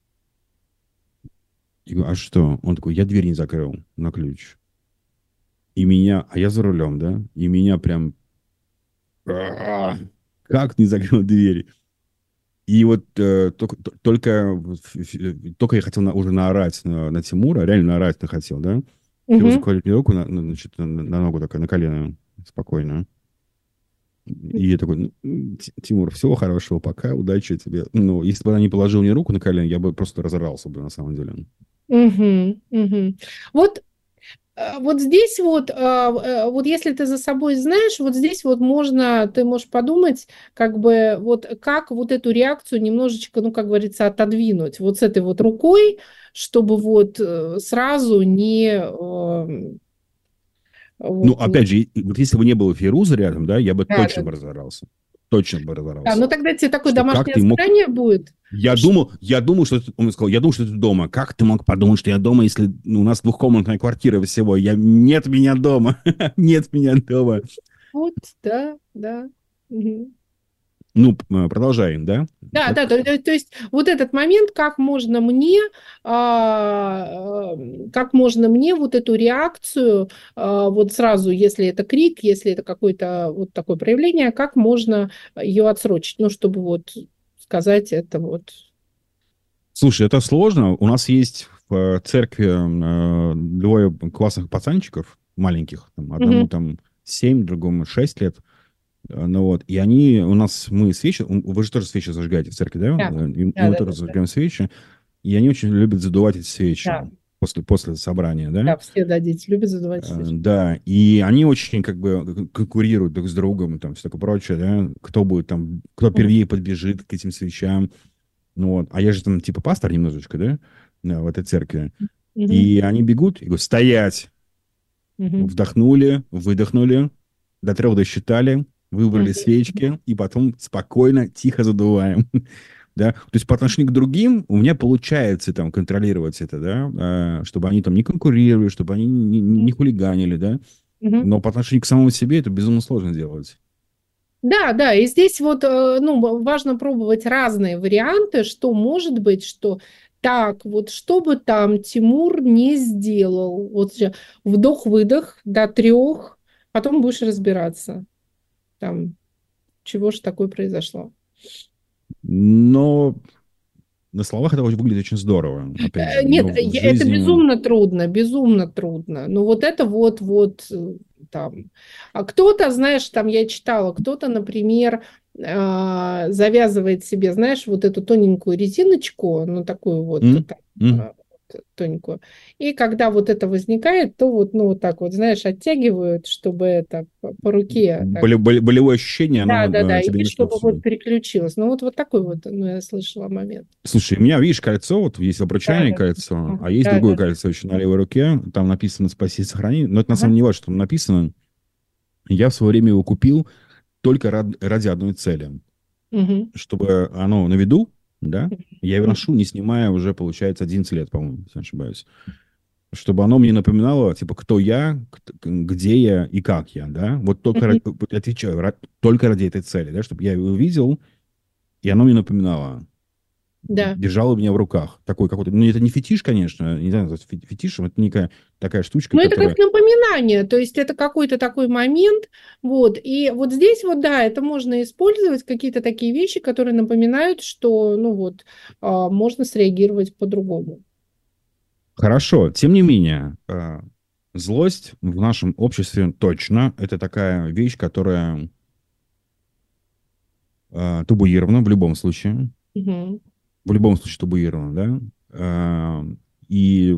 Я говорю, а что? Он такой, я дверь не закрыл на ключ. И меня, а я за рулем, да? И меня прям, а, как не закрыл дверь? И вот э, только, только, только я хотел на, уже наорать на, на Тимура, реально наорать ты хотел, да? Его Мгм. закладывать мне руку на, на, значит, на, на ногу, такая, на колено, спокойно. И я такой, ну, м, Ти- Тимур, всего хорошего, пока, удачи тебе. Ну, если бы она не положила мне руку на колено, я бы просто разорвался бы, на самом деле. Мгм. Мгм. Вот Э, Вот здесь вот, э, э, вот если ты за собой знаешь, вот здесь вот можно, ты можешь подумать, как бы вот как вот эту реакцию немножечко, ну, как говорится, отодвинуть вот с этой вот рукой, чтобы вот э, сразу не э, Ну, вот, опять же, и- вот если бы не было Фейруза рядом, да, я бы да, точно да, бы разорался. Точно бы да, разорался. ну тогда тебе такое Что как домашнее ты мог... задание будет. Я Ш- думал, я думал, что ты, он мне сказал, я думал, что ты дома. Как ты мог подумать, что я дома, если ну, у нас двухкомнатная квартира всего? Я нет меня дома, нет меня дома. Вот, да, да. Мгм. Ну, п- э, продолжаем, да? Да, да, Так. то, то- то есть вот этот момент, как можно мне, а, э, как можно мне вот эту реакцию, а, вот сразу, если это крик, если это какое-то вот такое проявление, как можно ее отсрочить, ну, чтобы вот сказать это вот. Слушай, это сложно. У нас есть в э, церкви э, двое классных пацанчиков маленьких. Там, одному Мгм. там семь, другому шесть лет. Э, Ну вот, и они у нас, мы свечи, м, вы же тоже свечи зажигаете в церкви, да? Да, Э, И, и да, мы да, тоже да, да, зажигаем свечи, и они очень любят задувать эти да, свечи после, после собрания, да? да, все, да, дети любят задувать Э, свечи. Да, и они очень как бы конкурируют друг с другом, там все такое прочее, да? Кто будет там, кто Мгм. первее подбежит к этим свечам. Ну вот, а я же там типа пастор немножечко, да, да, в этой церкви. Мгм. И они бегут, и говорят, стоять. Мгм. Вдохнули, выдохнули, до трех досчитали, выбрали Мгм. свечки, и потом спокойно, тихо задуваем. Да? То есть по отношению к другим у меня получается там контролировать это, да, а, чтобы они там не конкурировали, чтобы они не, не- не хулиганили, да. Мгм. Но по отношению к самому себе это безумно сложно делать. Да, да, и здесь вот, э, ну, важно пробовать разные варианты, что может быть, что так, вот что бы там Тимур не сделал, вот ща вдох-выдох до трех, потом будешь разбираться, там, чего же такое произошло. Но на словах это выглядит очень здорово, опять Э, же. Нет, Но в я- это жизни... безумно трудно, безумно трудно. Ну вот это вот, вот э, там. А кто-то, знаешь, там я читала, кто-то, например, а, завязывает себе, знаешь, вот эту тоненькую резиночку, ну такую вот М? там, М? а, вот тоненькую. И когда вот это возникает, то вот, ну вот так вот, знаешь, оттягивают, чтобы это по, по руке так. Боле- боле- болевое ощущение, Да, да, оно да, э, тебе и не шлет чтобы вот сюда. переключилось. Ну вот, вот такой вот, ну я слышала момент. Слушай, у меня, видишь, кольцо, вот есть Да, обручальное да, кольцо, ага, а есть да, другое да. кольцо еще на левой руке, там написано «Спаси, сохрани», но это на самом Ага. деле не важно, что там написано. Я в свое время его купил только рад- ради одной цели, Мгм. чтобы оно на виду, да, я его Мгм. ношу, не снимая уже, получается, одиннадцать лет, по-моему, если не ошибаюсь. Чтобы оно мне напоминало, типа, кто я, к- где я и как я, да. Вот только, Мгм. ради- отвечаю, ра- только ради этой цели, да, чтобы я его увидел, и оно мне напоминало. Да. Держала у меня в руках. Такой какой-то... Ну, это не фетиш, конечно. Не знаю, назвать фе- фетишем. Это некая такая штучка, Ну, это как которая... напоминание, то есть это какой-то такой момент, вот, и вот здесь вот, да, это можно использовать, какие-то такие вещи, которые напоминают, что, ну вот, а, можно среагировать по-другому. Хорошо. Тем не менее, э, злость в нашем обществе точно. Это такая вещь, которая э, табуирована в любом случае. Мгм. В любом случае табуирована, да. Э, и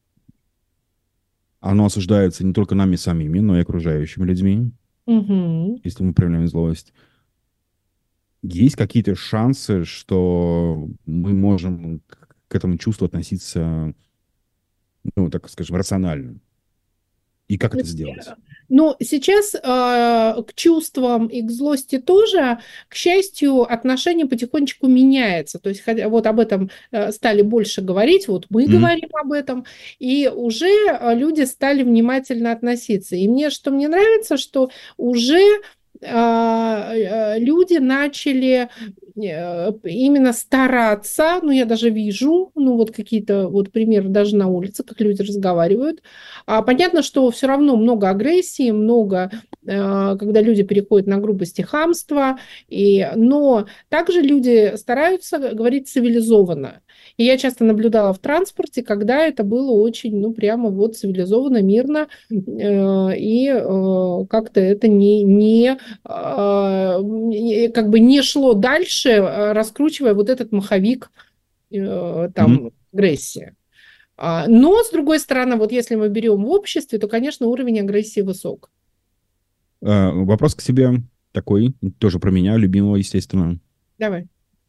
оно осуждается не только нами самими, но и окружающими людьми, Мгм. если мы проявляем злость. Есть какие-то шансы, что мы можем к к этому чувству относиться, ну, так скажем, рационально. И как это сделать? Но сейчас а, к чувствам и к злости тоже, к счастью, отношение потихонечку меняется. То есть хотя вот об этом э, стали больше говорить, вот мы М? говорим об этом, и уже а, люди стали внимательно относиться. И мне что мне нравится, что уже а, э, люди начали э, именно стараться, ну я даже вижу, ну вот какие-то вот примеры даже на улице, как люди разговаривают. А понятно, что все равно много агрессии, много когда люди переходят на грубость и хамство, и, но также люди стараются говорить цивилизованно. И я часто наблюдала в транспорте, когда это было очень, ну, прямо вот цивилизованно, мирно, э, и э, как-то это не, не, э, как бы не шло дальше, раскручивая вот этот маховик э, там, mm-hmm. агрессии. Но, с другой стороны, вот если мы берем в обществе, то, конечно, уровень агрессии высок. Вопрос к себе такой, тоже про меня, любимого, естественно. Давай.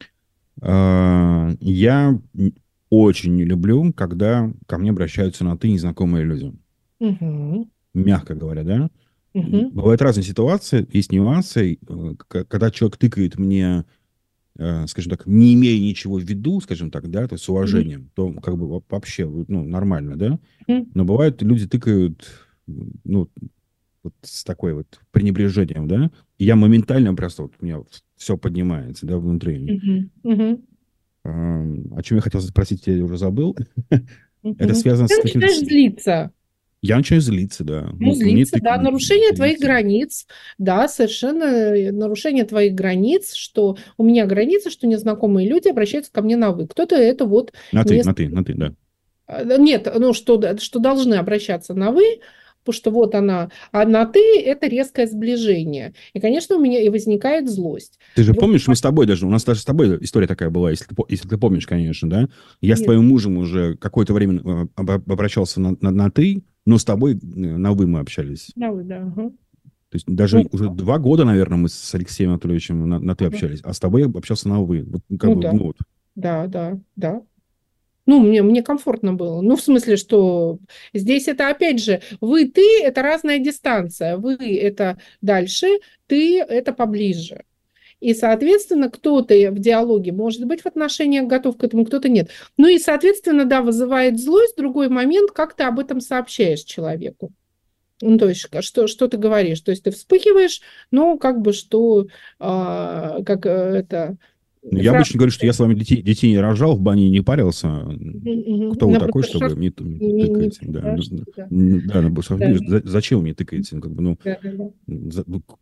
Я очень не люблю, когда ко мне обращаются на «ты» незнакомые люди. Угу. Мягко говоря, да? Угу. Бывают разные ситуации, есть нюансы. Когда человек тыкает мне, скажем так, не имея ничего в виду, скажем так, да, то есть с уважением, угу. то как бы вообще, ну, нормально, да? Угу. Но бывает, люди тыкают, ну, вот с такой вот пренебрежением, да, и я моментально просто, вот у меня все поднимается, да, внутри. Uh-huh. Uh-huh. А, о чем я хотел спросить, я уже забыл. Uh-huh. Это связано Ты с каким-то... начинаешь злиться. Я начинаю злиться, да. Ну, злиться, Мне да, ты... нарушение злиться. твоих границ, да, совершенно нарушение твоих границ, что у меня границы, что незнакомые люди обращаются ко мне на «вы». Кто-то это вот... На «ты», не... на «ты», на «ты», да. Нет, ну, что, что должны обращаться на «вы», потому что вот она, а на «ты» – это резкое сближение. И, конечно, у меня и возникает злость. Ты же Друг... помнишь, мы с тобой даже, у нас даже с тобой история такая была, если ты, если ты помнишь, конечно, да? Я Нет. с твоим мужем уже какое-то время обращался на, на, на «ты», но с тобой на «вы» мы общались. На «вы», да. Угу. То есть даже ну, уже два года, наверное, мы с Алексеем Анатольевичем на, на «ты» общались, а с тобой я общался на «вы». Вот, как ну, бы, да. Ну, вот. да, да, да. Ну, мне, мне комфортно было. Ну, в смысле, что здесь это, опять же, вы, ты – это разная дистанция. Вы – это дальше, ты – это поближе. И, соответственно, кто-то в диалоге может быть в отношениях готов к этому, кто-то нет. Ну и, соответственно, да, вызывает злость. Другой момент, как ты об этом сообщаешь человеку. Ну, то есть, что, что ты говоришь? То есть, ты вспыхиваешь, но как бы что, а, как это... Я Фраз... обычно говорю, что я с вами детей, детей не рожал, в бане не парился. Mm-hmm. Кто вы такой, чтобы мне тыкаете? Да, да, да. Зачем мне тыкаете? Как бы, ну, да, да, да.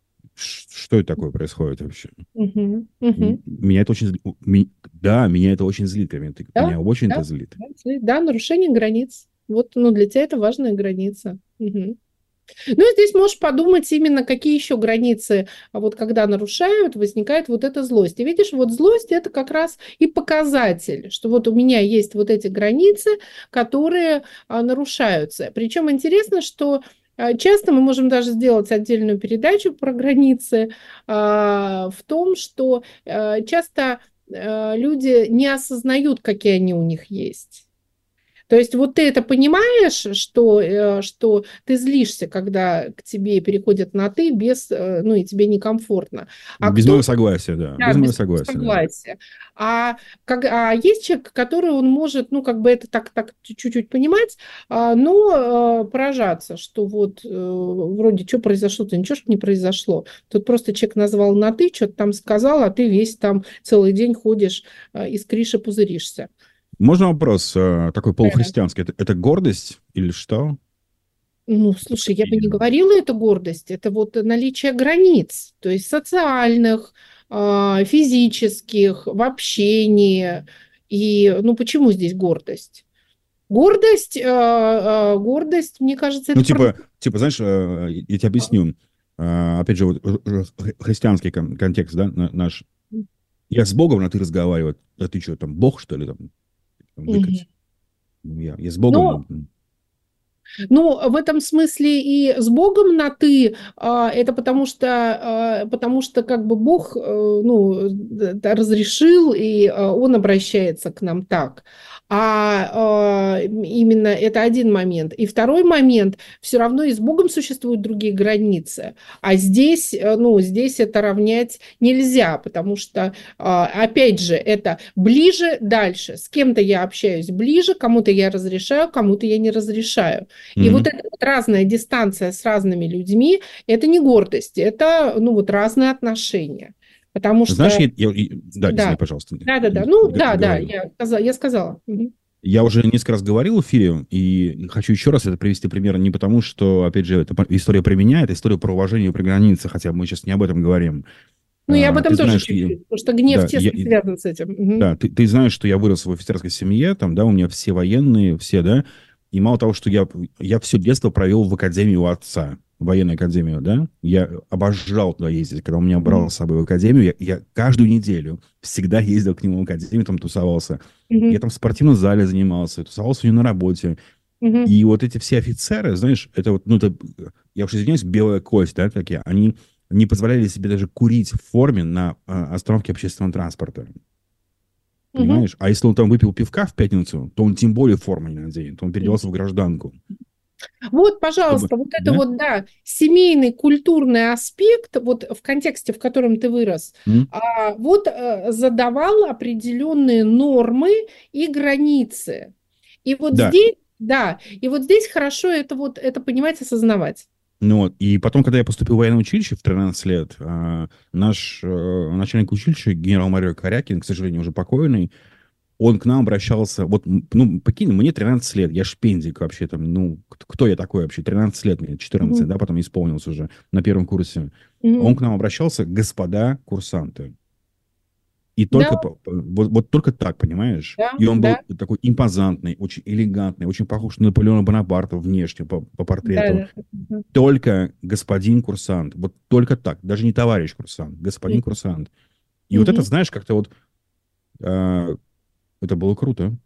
Что это такое происходит вообще? Mm-hmm. Mm-hmm. Меня это очень... Да, меня это очень злит, когда меня тыкают. Да, меня очень да, это злит. Да, нарушение границ. Вот, ну, для тебя это важная граница. Угу. Ну, и здесь можешь подумать именно, какие еще границы, а вот когда нарушают, возникает вот эта злость. И видишь, вот злость – это как раз и показатель, что вот у меня есть вот эти границы, которые а, нарушаются. Причем интересно, что а, часто мы можем даже сделать отдельную передачу про границы, а, в том, что а, часто а, люди не осознают, какие они у них есть. То есть вот ты это понимаешь, что, что ты злишься, когда к тебе переходят на «ты», без, ну, и тебе некомфортно. А без кто... моего согласия, да. да без, без моего согласия. согласия. Да. А, как, а есть человек, который он может, ну, как бы это так, так чуть-чуть понимать, но поражаться, что вот вроде что произошло-то, ничего ж не произошло. Тут просто человек назвал на «ты», что-то там сказал, а ты весь там целый день ходишь, искришь и пузыришься. Можно вопрос такой полухристианский? Это, это гордость или что? Ну, слушай, я бы не говорила, это гордость. Это вот наличие границ, то есть социальных, физических, в общении. И, ну, почему здесь гордость? Гордость, гордость, мне кажется, это... Ну, типа, про... типа, знаешь, я тебе объясню. Опять же, вот христианский контекст, да, наш. Я с Богом на «ты» разговариваю. А ты что, там, Бог, что ли, там? Угу. Я, я с Богом. Но, ну, в этом смысле и с Богом на «ты», это потому что, потому что как бы Бог, ну, разрешил, и Он обращается к нам так. А именно это один момент. И второй момент, все равно и с Богом существуют другие границы. А здесь, ну, здесь это равнять нельзя, потому что, опять же, это ближе, дальше. С кем-то я общаюсь ближе, кому-то я разрешаю, кому-то я не разрешаю. Mm-hmm. И вот эта вот разная дистанция с разными людьми, это не гордость, это, ну, вот разные отношения. Потому что... Знаешь, я, я, я, да, да. Извини, пожалуйста. Да-да-да, ну, да-да, я, я сказала. Угу. Я уже несколько раз говорил в эфире, и хочу еще раз это привести пример, не потому, что, опять же, это история про меня, это история про уважение при границе, хотя мы сейчас не об этом говорим. Ну, я об А, этом ты тоже знаешь, чуть-чуть, я- потому что гнев да, тесно я- связан с этим. Мгм. Да, ты, ты знаешь, что я вырос в офицерской семье, там, да, у меня все военные, все, да, и мало того, что я, я все детство провел в академии у отца, военную академию, да, я обожал туда ездить, когда он меня брал с собой в академию, я, я каждую неделю всегда ездил к нему в академию, там тусовался, Мгм. я там в спортивном зале занимался, тусовался у него на работе, Мгм. и вот эти все офицеры, знаешь, это вот, ну, это, я уж извиняюсь, белая кость, да, такие, они не позволяли себе даже курить в форме на а, остановке общественного транспорта. Мгм. Понимаешь? А если он там выпил пивка в пятницу, то он тем более форму не наденет. Он переоделся в гражданку. Вот, Чтобы, пожалуйста, вот это да? вот, да, семейный культурный аспект, вот в контексте, в котором ты вырос, М? а, вот э, задавал определенные нормы и границы. И вот Да. здесь, да, и вот здесь хорошо это вот, это понимать, осознавать. Ну вот. И потом, когда я поступил в военное училище в тринадцать лет, а, наш э, начальник училища, генерал-майор Корякин, к сожалению, уже покойный, он к нам обращался, вот, м, ну, прикинь, мне тринадцать лет, я шпендик вообще там, ну, к- кто я такой вообще, тринадцать лет мне, четырнадцать, Мгм. да, потом исполнился уже на первом курсе. Мгм. Он к нам обращался, господа курсанты. И Да, только, по- по- вот, вот только так, понимаешь? да, И он был да, такой импозантный, очень элегантный, очень похож на Наполеона Бонапарта внешне по, по портрету. да, да. Мгм. Только господин курсант, вот только так, даже не товарищ курсант, господин курсант. И вот это, Мгм. знаешь, как-то вот, а, это было круто.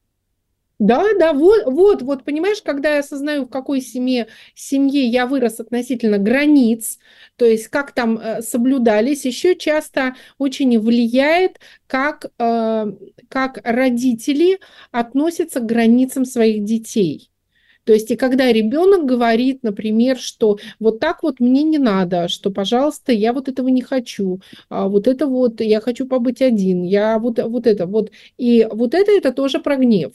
Да, да, вот, вот, вот, понимаешь, когда я осознаю, в какой семье, семье я вырос относительно границ, то есть как там э, соблюдались, еще часто очень влияет, как, э, как родители относятся к границам своих детей. То есть, и когда ребенок говорит, например, что вот так вот мне не надо, что, пожалуйста, я вот этого не хочу, а вот это вот, я хочу побыть один, я вот, вот это вот, и вот это, это тоже про гнев.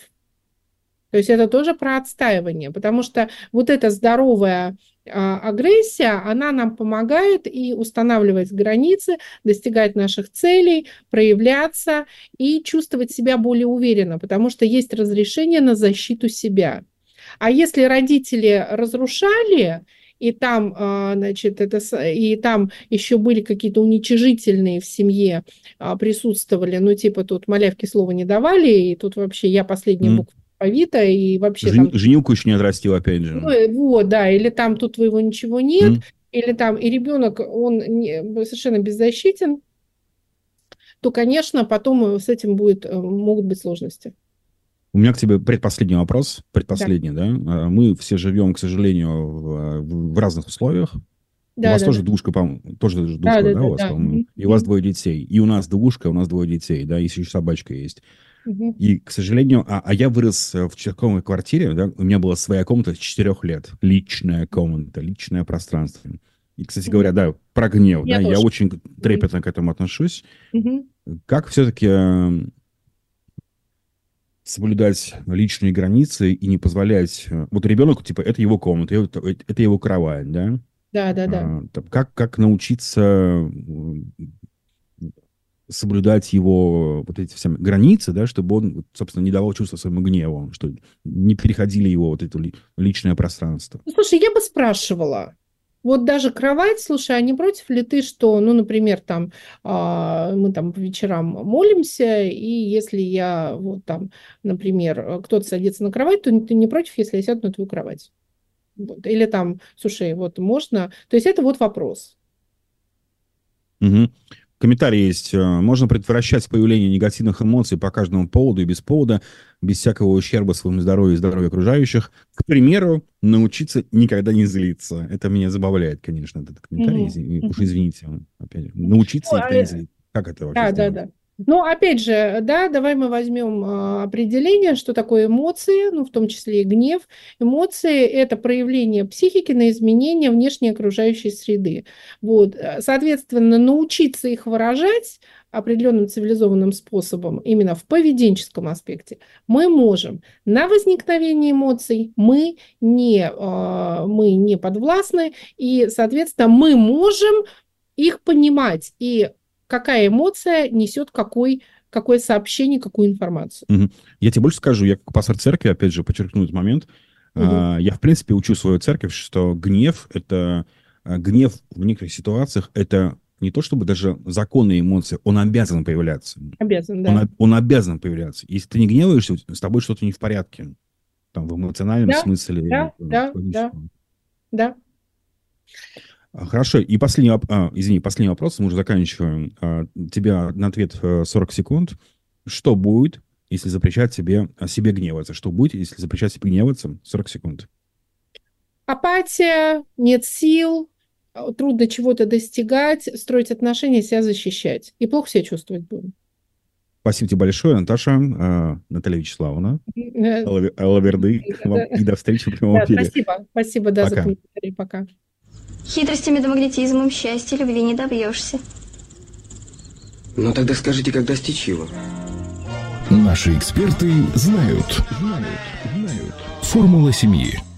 То есть это тоже про отстаивание, потому что вот эта здоровая а, агрессия, она нам помогает и устанавливать границы, достигать наших целей, проявляться и чувствовать себя более уверенно, потому что есть разрешение на защиту себя. А если родители разрушали, и там, а, значит, это, с- и там еще были какие-то уничижительные в семье а, присутствовали, ну, типа тут малявки слова не давали, и тут вообще я последняя М. буква алфавита, и вообще Жен- там, женилку еще не отрастил, опять ну, же. э, вот, да, или там тут твоего ничего нет, М? или там, и ребенок, он не- совершенно беззащитен, то, конечно, потом э, с этим будет, э, могут быть сложности. У меня к тебе предпоследний вопрос, Да, предпоследний, да? А, Мы все живем, к сожалению, в, в- в разных условиях. У да, вас да, тоже да, двушка, по тоже же да, двушка, да, да, у да, вас, да. по-моему? Мгм, И у вас мгм, двое детей. И у нас двушка, у нас двое детей, да, и еще собачка есть. мгм, И, к сожалению, а, а я вырос э, в четырехкомнатной квартире, да, у меня была своя комната с четырех лет. Личная комната, личное пространство. И, кстати мгм. говоря, да, про гнев, Я да, я тоже. очень Мгм, трепетно к этому отношусь. мгм. Как все-таки соблюдать личные границы и не позволять... э, Вот ребенок, типа, это его комната, это, это его кровать, да? Да, да, да. А, там, как, как научиться м, соблюдать его вот эти все границы, да, чтобы он, вот, собственно, не давал чувства своему гневу, что не переходили его вот это ли- личное пространство. Ну, слушай, я бы спрашивала. Вот даже кровать, слушай, а не против ли ты, что, ну, например, там а, мы там по вечерам молимся, и если я вот там, например, э, кто-то садится на кровать, то ты не против, если я сяду на твою кровать? Вот. Или там, слушай, вот можно. То есть это вот вопрос. Мгм. Комментарий есть. э, Можно предотвращать появление негативных эмоций по каждому поводу и без повода, без всякого ущерба своему здоровью и здоровью окружающих. К примеру, научиться никогда не злиться. Это меня забавляет, конечно, этот комментарий. Мгм. Извини- Уж Мгм. извините. Опять же. Научиться Ну, никогда не а, злиться. Как это вообще Да, да, сделать? да. Но опять же, да, давай мы возьмем а, определение, что такое эмоции, ну, в том числе и гнев. Эмоции – это проявление психики на изменение внешней окружающей среды. Вот. э, Соответственно, научиться их выражать определенным цивилизованным способом, именно в поведенческом аспекте, мы можем. На возникновение эмоций мы не, а, мы не подвластны, и, соответственно, мы можем их понимать и какая эмоция несет какой, какое сообщение, какую информацию. Угу. Я тебе больше скажу, я как пастор церкви, опять же, подчеркну этот момент. Угу. А, я, в принципе, учу свою церковь, что гнев, это гнев в некоторых ситуациях, это не то чтобы даже законные эмоции, он обязан появляться. Обязан, да. Он, он обязан появляться. Если ты не гневаешься, с тобой что-то не в порядке. Там, в эмоциональном да, смысле. Да, или, да, да, да. Хорошо. И последний, а, извини, последний вопрос, мы уже заканчиваем. А, у тебя на ответ сорок секунд. Что будет, если запрещать себе, себе гневаться? Что будет, если запрещать себе гневаться? сорок секунд. Апатия, нет сил, трудно чего-то достигать, строить отношения, себя защищать. И плохо себя чувствовать будем. Спасибо тебе большое, Наташа, э, Наталья Вячеславовна, Алаверды, и до встречи в прямом эфире. Спасибо, спасибо, да, за комментарий, пока. Хитростями да магнетизмом счастья любви не добьешься. Ну тогда скажите, как достичь его? Наши эксперты знают. Формула семьи.